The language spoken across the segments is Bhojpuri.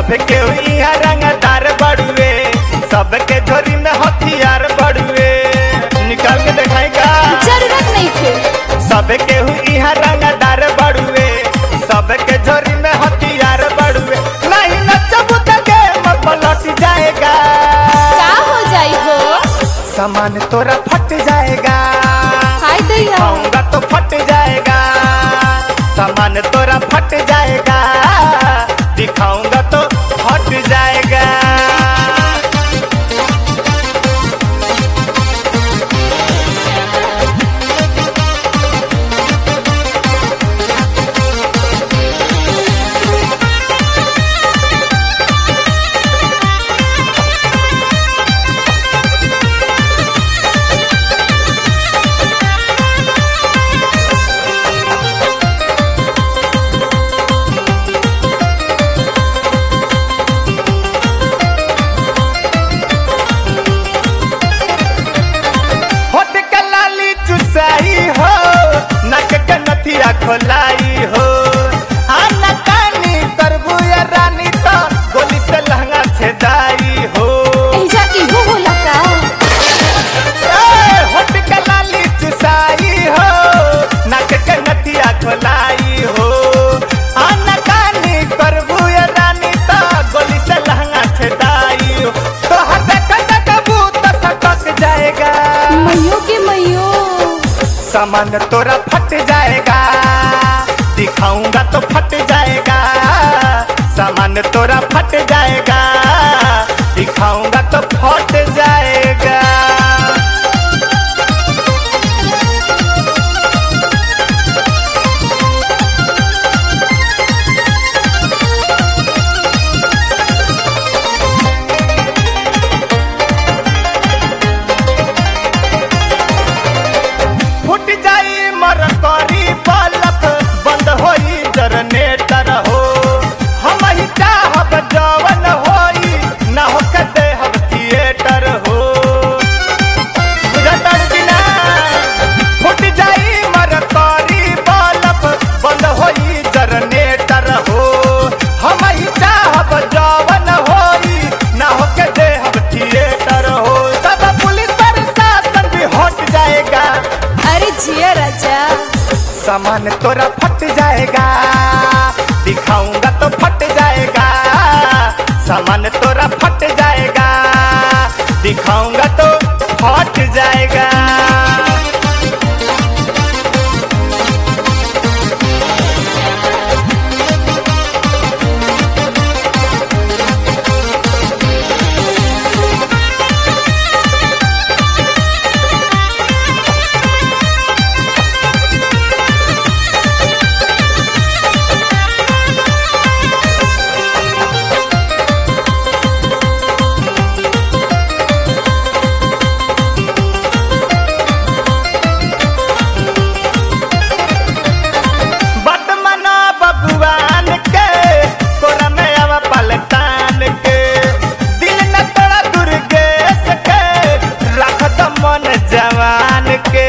सबके यहाँ रंगदार बड़ुए, सबके झोरी में हथियार बड़ुए। निकाल के दिखाई का जरूरत नहीं थे। सबके यहाँ रंगदार बड़ुए, सबके झोरी में हथियार बड़ुए। नहीं नचबू तो गेम पलट जाएगा। क्या हो जाई हो? सामान तोरा फट जाएगा। हाय दैया। खाऊंगा तो फट जाएगा। सामान तोरा फट जाएगा। दिखाऊंगा तो फट जाएगा। खोलाई हो आना कानी करबू या रानी तो गोली से लहंगा छेदाई हो। एजा इहो होला का? होट के लाली चुसाई हो, नाक के नथिया खोलाई हो। आना कानी करबू या रानी तो गोली से लहंगा छेदाई हो। तो हर देखबू तो सटक जाएगा। मैयो के मैयो। सामान तोरा फट जाएगा। दिखाऊंगा तो फट जाएगा। सामान तोरा फट जाएगा। दिखाऊंगा तो फट जाएगा। फुट जाई मरकरी बल्ब, बंद होई जनरेटर हो। हम ही चाहब जवन होई, ना होके देहब थिएटर हो। बुझतर कि ना? फुट जाई मरकरी बल्ब, बंद होई जनरेटर हो। हम ही चाहब जवन होई, ना होके देहब थिएटर हो। सब पुलिस प्रशासन भी हट जाएगा। अरे जिया राजा। सामान तोरा फट जाएगा। दिखाऊंगा तो फट जाएगा। सामान तोरा फट जाएगा। दिखाऊंगा तो फट जाएगा। जवान के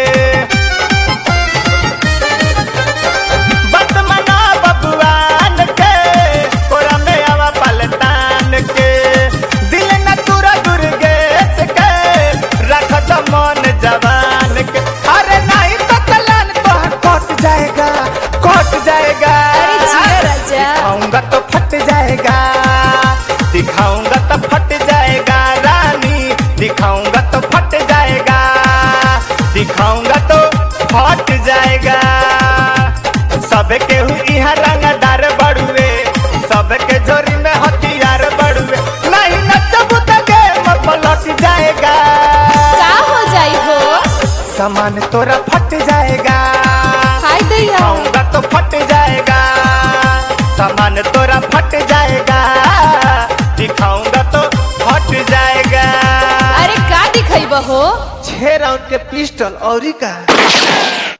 बदमना बबुआन के कोरा में आवा पलटान के। दिल न तुरा दुर्गेश के रख द मन जवान के। अरे नहीं तो चलान तो कट जाएगा, कट जाएगा। अरे जिया राजा। दिखाऊंगा तो फट जाएगा। दिखाऊंगा तो फट जाएगा रानी। दिखाऊंगा तो फट जाएगा। दिखाऊंगा तो फट जाएगा। सबके यहाँ रंगदार बड़ुए, सबके झोरी में हथियार बड़ुए। नहीं नचबू तो गेम पलट जाएगा। क्या हो जाई हो? सामान तोरा फट जाएगा। हाय दैया। दिखाऊंगा तो फट जाएगा। सामान तोरा फट जाएगा। दिखाऊंगा तो फट जाएगा। अरे का दिखाई बहो? 6 राउंड के पिस्टल औरी का।